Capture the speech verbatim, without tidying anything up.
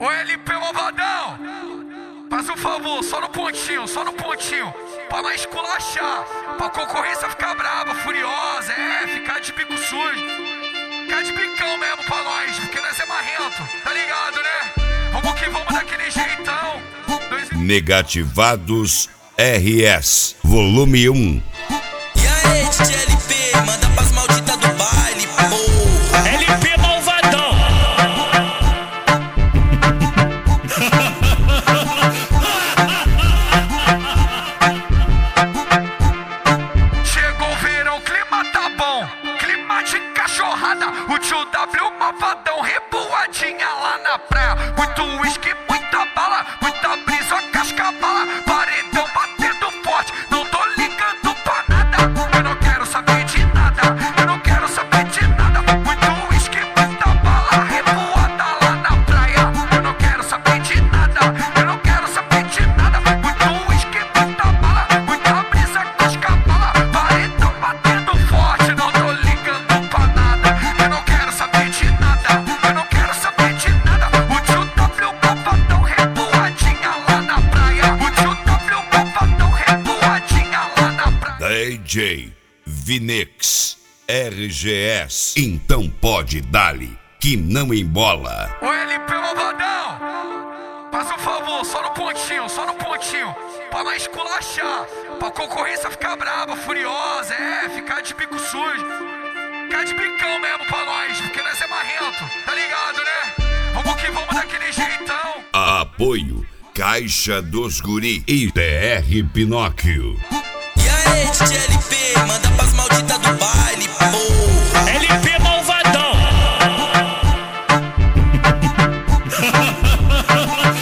Ô L P Malvadão, faz um favor, só no pontinho, só no pontinho, pra não esculachar, pra concorrência ficar brava, furiosa, é, ficar de bico sujo, ficar de bicão mesmo pra nós, porque nós é marrento, tá ligado, né? Vamos que vamos daquele jeitão. Dois... Negativados R S, volume um. E aí, D J L P, manda pras malditas do baile, porra. L P Malvadão. Chegou o verão, o clima tá bom, clima de cachorrada, o tio W Malvadão, revoadinha lá na praia, muito uísque, muita bala, muita brisa, casca bala, paredão batendo forte, não tô ligando pra nada, eu não quero saber de nada, eu não quero saber de nada, muito uísque, muita bala, revoada lá na praia, eu não quero saber de nada, eu não quero saber de nada, muito uísque, muita bala, muita brisa, casca bala, paredão batendo forte, não tô ligando pra nada, eu não quero saber de nada, eu não quero saber de nada, o tio W Malvadão, revoadinha lá na praia, o tio W Malvadão, revoadinha lá na praia. D J Vinix R G S, então pode dar-lhe que não embola. Ô L P Malvadão, faz um favor, só no pontinho, só no pontinho, pra não esculachar, pra concorrência ficar brava, furiosa, é, ficar de bico sujo, ficar de bicão mesmo pra nós, porque nós é marrento, tá ligado, né? Vamos que vamos daquele jeitão. Apoio Caixa dos Guri e T R Pinóquio. E aí, D J L P, manda pras malditas do baile, porra. L P Malvadão.